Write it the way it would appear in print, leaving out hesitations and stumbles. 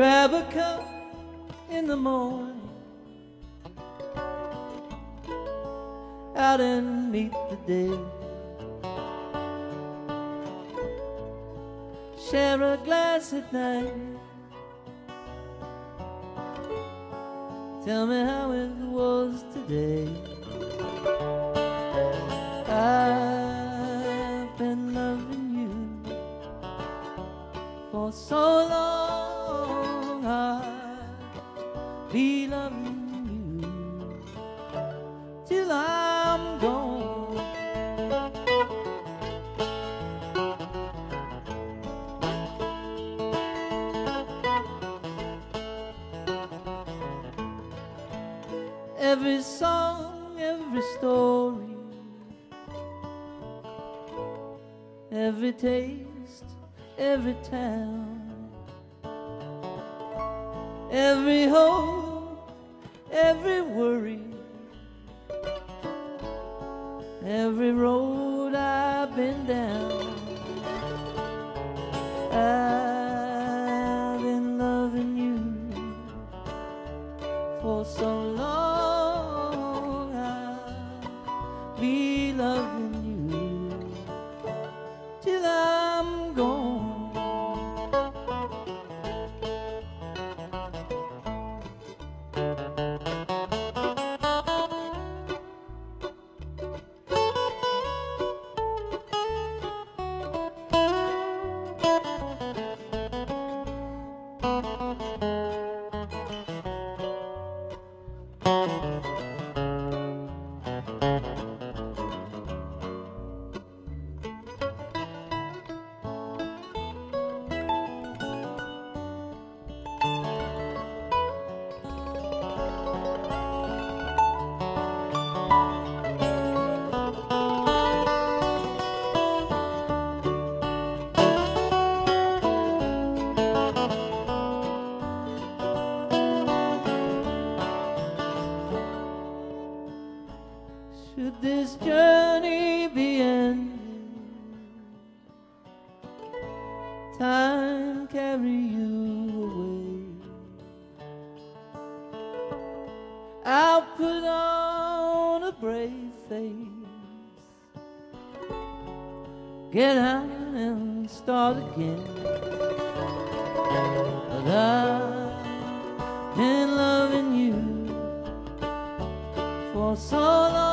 grab a cup in the morning, out and meet the day. Share a glass at night. Tell me how it was today. I've been loving you for so long. I'll be loving you till I'm gone. Every song, every story, every taste, every town, every hope, every worry, every road I've been down. I've been loving you for so long. Be loving you till I'm gone. Should this journey be ended, time carry you away, I'll put on a brave face, get out and start again. But I've been loving you for so long.